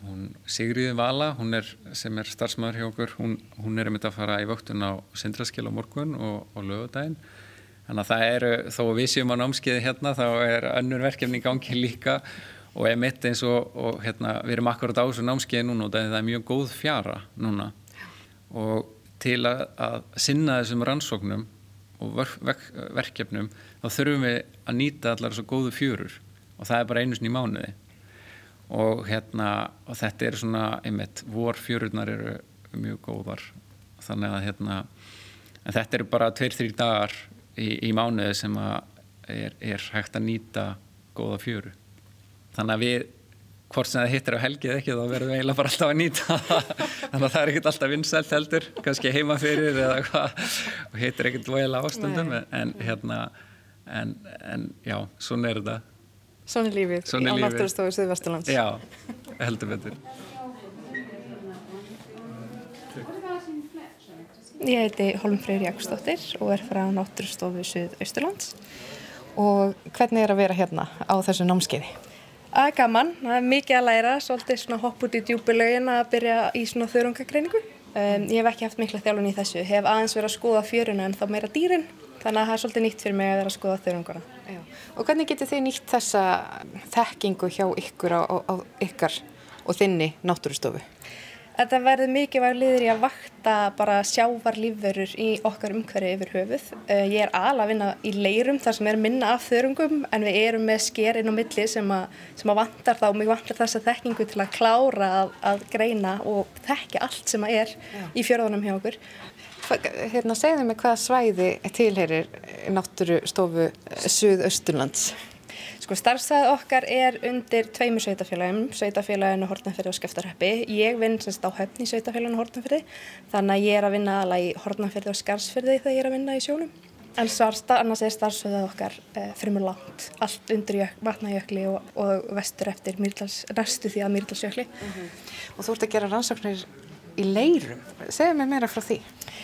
hún Sigríður Vala, sem starfsmaður hjá okkur, hún einmitt að fara í vöktun á Sindraskil á morgun og laugardaginn. Þannig að það eru, þó við séum á námskeiði hérna, þá önnur verkefni í gangi líka og einmitt eins og hérna, við erum akkurat á þessu námskeiði núna og það mjög góð fjara núna. Og til að sinna þessum rannsóknum og verkefnum, þá þurfum við að nýta allar þessu góðu fjörur og það bara einu sinni í mánuði. Og þetta svona einmitt, vorfjörurnar eru mjög góðar. Þannig að en þetta eru bara 2-3 dagar í mánuði sem hægt að nýta góða fjöru. Þannig að við, hvort sem það hittir á helgi eða ekki, þá verðum við eiginlega bara alltaf að nýta það. Þannig að það ekkert alltaf vinsælt heldur, kannski heima fyrir eða hvað, og hittir ekkert vogilega ástundum, en já, svona þetta. Svona lífið á Náttúrustofu Suðvesturlands. Já, heldur betur. Ég heiti Hólmfríður Jakobsdóttir og frá Náttúrustofu Suðausturlands. Og hvernig að vera hérna á þessu námskeiði? Gaman, það mikið að læra, svolítið svona hopp út í djúpu laugin að byrja í svona þörungagreiningu. Ég hef ekki haft mikla þjálfun í þessu, hef aðeins verið að skoða fjöruna en þá meira dýrin. Þannig að það svolítið nýtt fyrir mig að vera að skoða þörungana. Já. Og hvernig getið þið nýtt þessa þekkingu hjá ykkur á ykkar og þinni náttúrustofu? Þetta verður mikilvægur liður í að vakta bara sjávarlífverur í okkar umhverfi yfir höfuð. Ég aðalega að vinna í leirum þar sem minna af þörungum en við erum með sker inn á milli sem að vantar þá. Mig vantar þessa þekkingu til að klára að greina og þekka allt sem að í fjörðunum hjá okkur. Segðu mig hvaða svæði tilheyrir Náttúrustofu Suðausturlands? Starfsvæði okkar undir 2 sveitarfélagum, sveitarfélaginu Hornafirði og Skaftahreppi. Ég vinn á Höfn í sveitarfélaginu Hornafirði, þannig að ég að vinna aðalega í Hornafirði og Skarðsfirði þegar ég að vinna í sjónum. En annars starfsvæðið okkar fremur langt, allt undir Vatnajökli og vestur eftir næstu því að Mýrdalsjökli. Og þú ert að gera rannsóknir í leirum. Segðu mér meira frá því.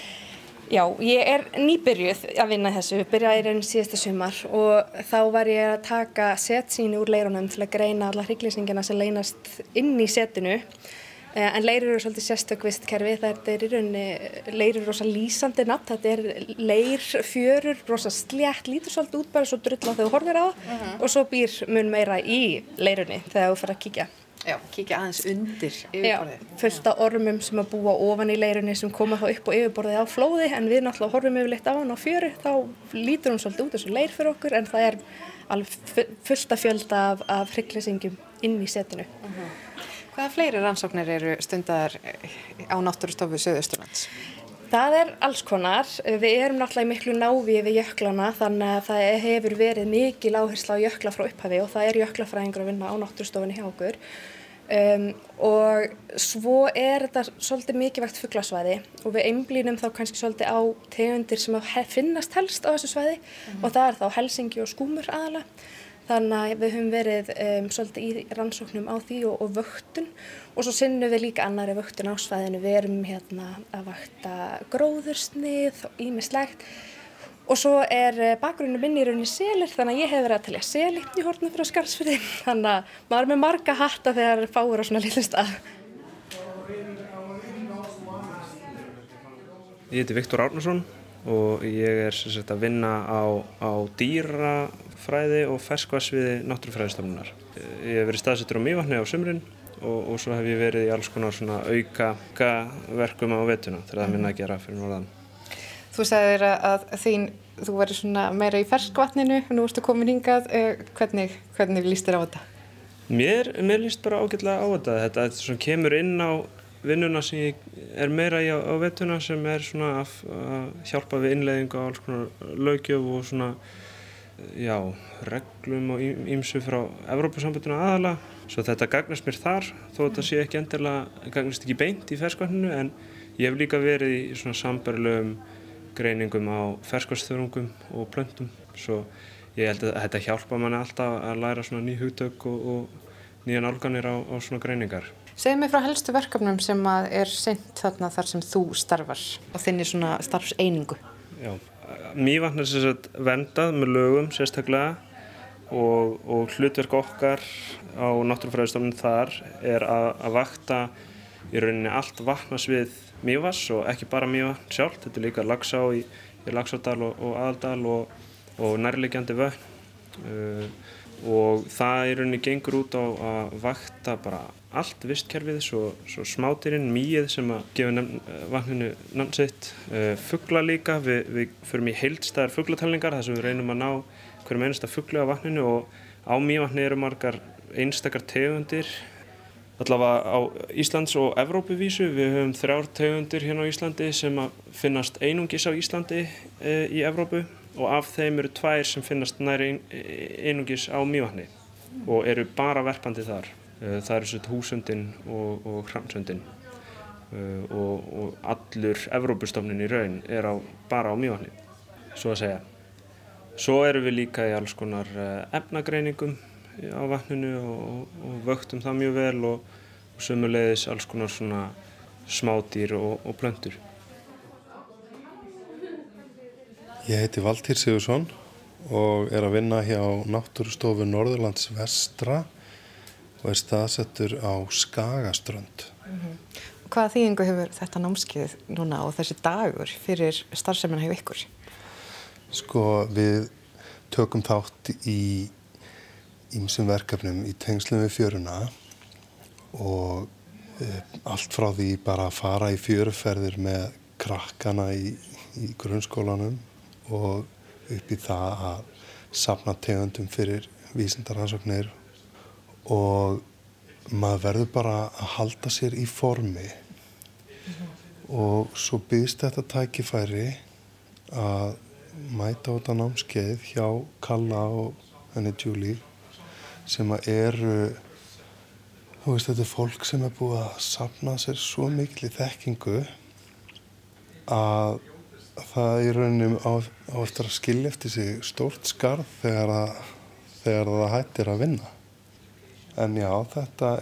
Já, ég nýbyrjuð að vinna þessu, byrjaði síðasta sumar og þá var ég að taka setsýni úr leirunum til að greina alla hryggleysingjana sem leynast inn í setinu. En leirur eru svolítið sérstök vistkerfi, það í rauninni leirur rosa lýsandi nafn, þetta leirfjörur, rosa slétt, lítur svolítið út bara svo drulla þegar þú horfir á það og svo býr mun meira í leirunni þegar þú fer að kíkja. Já, kíkja aðeins undir yfirborðið. Já, fullt af ormum sem að búa ofan í leirunni sem koma þá upp á yfirborðið á flóði en við náttúrulega horfum yfirleitt á hann á fjöru, þá lítur hún svolítið út þessu leir fyrir okkur en það alveg fullt af fjölda af hryggleysingjum inn í setinu. Hvaða fleiri rannsóknir eru stundaðar á Náttúrustofu Suðausturlands? Það alls konar. Við erum náttúrulega í miklu návíi við jöklana þannig að það hefur verið mikil áhersla á jökla frá upphafi og það jöklafræðingur að vinna á náttúrustofunni hjá okkur. Og svo þetta svolítið mikilvægt fuglasvæði og við einblínum þá kannski svolítið á tegundir sem finnast helst á þessu svæði og það þá helsingi og skúmur aðalega. Þannig að við höfum verið svolítið í rannsóknum á því og vöktun og svo sinnum við líka annarri vöktun á svæðinu. Við erum að vakta gróðursnið og ýmislegt og svo bakgrunnur minn í rauninni selir þannig að ég hef verið að telja seli í Hornafirði og Skarðsfirði. Þannig að maður með marga hatta þegar fáir á svona litlu stað. Ég heiti Viktor Árnason og ég að vinna á dýrafræði og ferskvatnssviði Náttúrufræðistofnunar. Ég hef verið staðsettur á Mývatni á sumrin og svo hef ég verið í alls konar svona auka verkum á vetuna þegar það minna að gera fyrir norðan. Þú sagðir að þú væri svona meira í ferskvatninu, nú ertu komin hingað. Hvernig líst þér á þetta? Mér líst bara ágætlega á þetta. Þetta svona kemur inn á vinnuna sem ég meira í á vetuna sem svona að hjálpa við innleiðingu á alls konar löggjöf og svona, já, reglum og ýmsu frá Evrópusambandinu aðalega. Svo þetta gagnast mér þar, þó þetta sé ekki gagnast ekki beint í ferskvatninu en ég hef líka verið í svona sambærilegum greiningum á ferskvatnsþörungum og plöntum. Svo ég held að þetta hjálpa manni alltaf að læra svona ný hugtök og nýjar nálganir á svona greiningar. Segðu mig frá helstu verkefnum sem sinnt þarna þar sem þú starfar og þinni svona starfseiningu. Já, Mývatn verndað með lögum sérstaklega og hlutverk okkar á Náttúrufræðistofnun þar að vakta í rauninni allt vatnasvið Mývatns og ekki bara Mývatn sjálft, þetta líka Laxá í Laxárdal og Aðaldal og nærliggjandi vötn og það í rauninni gengur út á að vakta bara allt vistkerfið, svo smádýrin, mýið sem að gefa vatninu nafn sitt, fugla líka, við förum í heildstæðar fuglatalningar þar sem við reynum að ná hverjum einasta fugli á vatninu og á Mývatni eru margar einstakar tegundir, allavega á Íslands og Evrópuvísu. Við höfum 3 tegundir hérna á Íslandi sem að finnast einungis á Íslandi í Evrópu og af þeim eru 2 sem finnast nær einungis á Mývatni og eru bara verpandi þar. Það eru svo húsundin og hransundin og allur Evrópustofninn í raun bara á Mývatni, svo að segja. Svo erum við líka í alls konar efnagreiningum á vatninu og vöktum það mjög vel og sömuleiðis alls konar svona smádýr og plöntur. Ég heiti Valtýr Sigurðsson og að vinna hjá Náttúrustofu Norðurlands vestra og staðsettur á Skagaströnd. Hvaða þýðingu hefur þetta námskeið núna og þessi dagur fyrir starfsemina hjá ykkur? Sko, við tökum þátt í ýmsum verkefnum í tengslum við fjöruna og allt frá því bara að fara í fjöruferðir með krakkana í grunnskólanum og upp í það að safna tegundum fyrir vísindarannsóknir og maður verður bara að halda sér í formi og svo býðst þetta tækifæri að mæta á þetta námskeið hjá Kalla og henni Julie sem eru, þú veist, þetta fólk sem búið að safna sér svo mikil þekkingu að það í rauninni á eftir að skilja eftir sig stórt skarð þegar það hættir að vinna. En já, þetta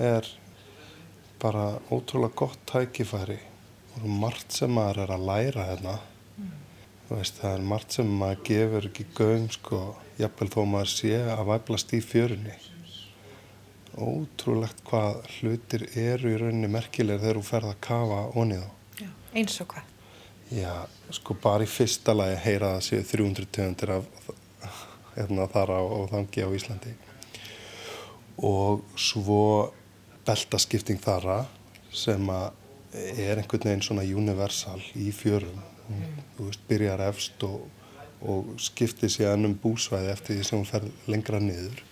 bara ótrúlega gott tækifæri og margt sem maður að læra hérna. Þú veist, það margt sem maður gefur ekki gaum, sko, jafnvel þó maður sé að væflast í fjörunni. Ótrúlegt hvað hlutir eru í rauninni merkilegir þegar þú ferð að kafa oní þá. Já, eins og hvað? Já, sko, bara í fyrsta lagi heyra það séu 300 tegundir af þar á þangi á Íslandi. Og svo beltaskipting þarra sem einhvern veginn svona universal í fjörum. Þú veist, byrjar efst og skiptir síðan búsvæði eftir því sem hún fer lengra niður.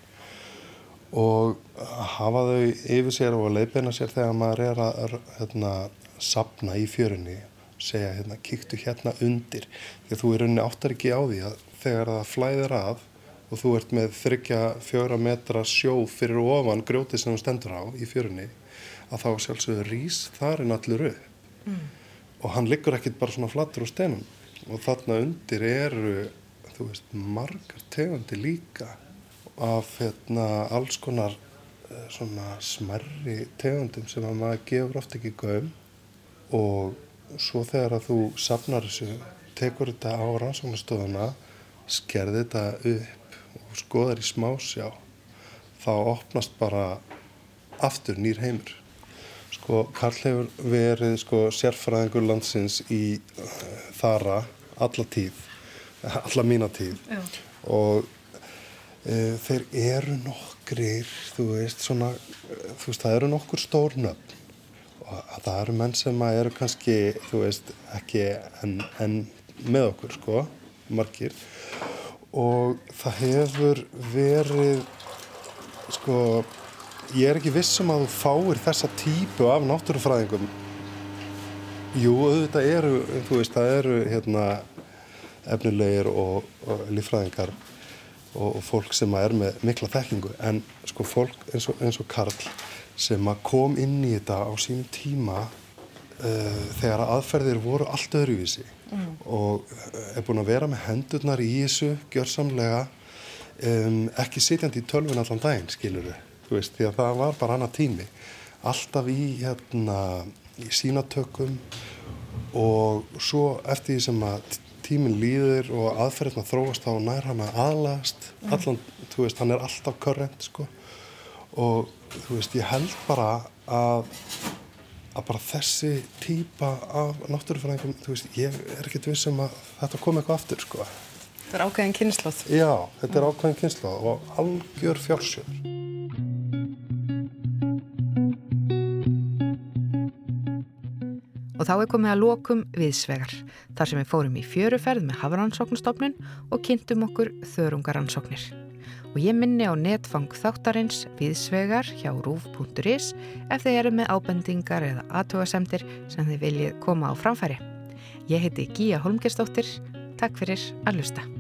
Og hafa þau yfir sér og leiðbeina sér þegar maður að safna í fjörunni. Segja, kíktu hérna undir. Þegar þú í rauninni áttar ekki á því að þegar það flæðir að og þú ert með 3-4 metra sjó fyrir ofan grjótið sem þú stendur á í fjörunni, að þá sjálfsögðu rís þarinn allur upp. Og hann liggur ekkert bara svona flattur á steinum. Og þarna undir eru, þú veist, margar tegundir líka af alls konar svona smærri tegundum sem að maður gefur oft ekki gaum. Og svo þegar að þú safnar þessu, tekur þetta á rannsóknarstofuna, skerði þetta upp og skoðar í smásjá, þá opnast bara aftur nýr heimur. Sko, Karl hefur verið sérfræðingur landsins í þara alla tíð, alla mína tíð. Já. Og þeir eru nokkrir, þú veist, það eru nokkur stór nöfn. Og það eru menn sem eru kannski, þú veist, ekki enn með okkur, sko, margir. Og það hefur verið, sko, ég ekki viss að þú fáir þessa típu af náttúrufræðingum. Jú, auðvitað eru, þú veist, það eru efnilegir og líffræðingar og fólk sem með mikla þekkingu. En sko fólk eins og Karl sem kom inn í þetta á sínum tíma þegar aðferðir voru allt öðruvísi og búin að vera með hendurnar í þessu gjörsamlega, ekki sitjandi í tölvun allan daginn, skilurðu. Þú veist, því að það var bara annað tími. Alltaf í sínatökum og svo eftir því sem að tíminn líður og aðferðina þróast þá nær hann að aðlagast allan, þú veist, hann alltaf current sko og þú veist, ég held bara að bara þessi típa af náttúrufræðingum, þú veist, ég ekkert viss að þetta komi eitthvað aftur sko. Þetta ákveðin kynslóð. Já, þetta ákveðin kynslóð og algjör fjársjóður. Og þá komið að lokum Viðsvegar, þar sem við fórum í fjöruferð með Hafrannsóknastofnun og kynntum okkur þörungarannsóknir. Og ég minni á netfang þáttarins Viðsvegar hjá rúv.is ef þið eru með ábendingar eða athugasemdir sem þið viljið koma á framfæri. Ég heiti Gía Hólmgeirsdóttir, takk fyrir að hlusta.